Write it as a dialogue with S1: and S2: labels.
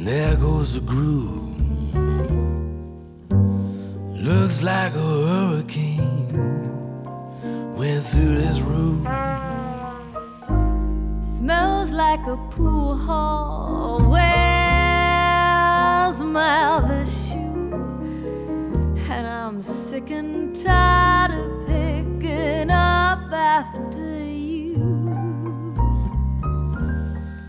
S1: There goes the groove. Looks like a hurricane went through this room.
S2: Smells like a pool hall. Where's my other shoe? And I'm sick and tired of picking up after you.